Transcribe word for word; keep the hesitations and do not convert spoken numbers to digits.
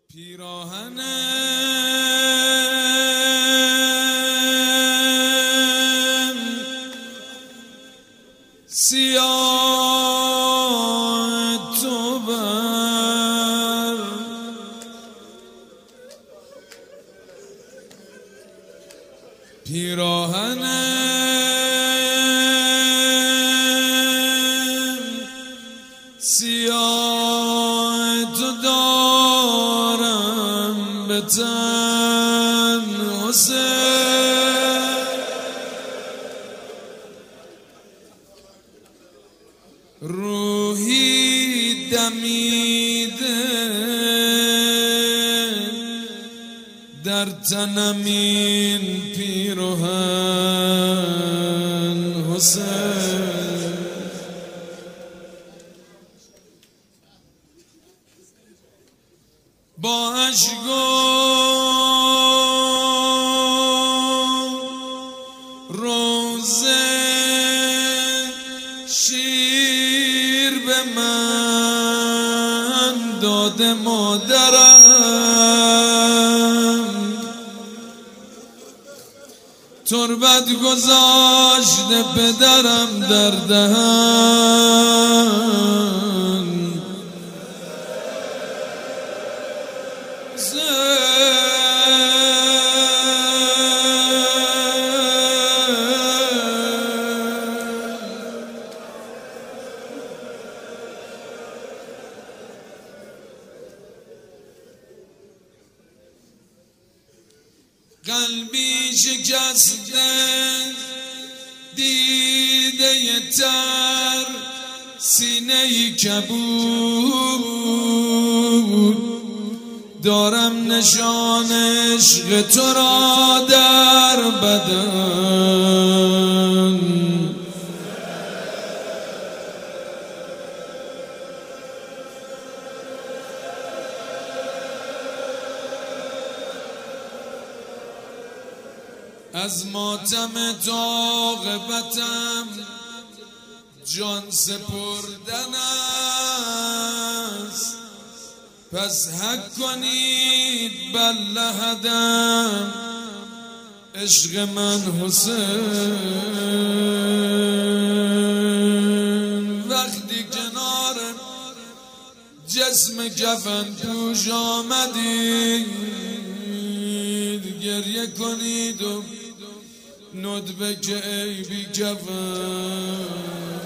پیراهنم سیاه تو بر پیراهنم سیاه تو دارم به تن حسین روحی دمیده در تنم این پیراهن حسین با اشک و روزه شیر به من داده مادرم تربت گذاشته پدرم در دهن قلبی شکسته دیده تر سینه کبود دارم نشان عشق تو را در بدن از ماتم تا عاقبتم جان سپردن است پس حق کنید بر لحدم عشق من حسین وقتی کنار جسم کفن پوش آمدید گریه کنید و ندبه که ای بی کفن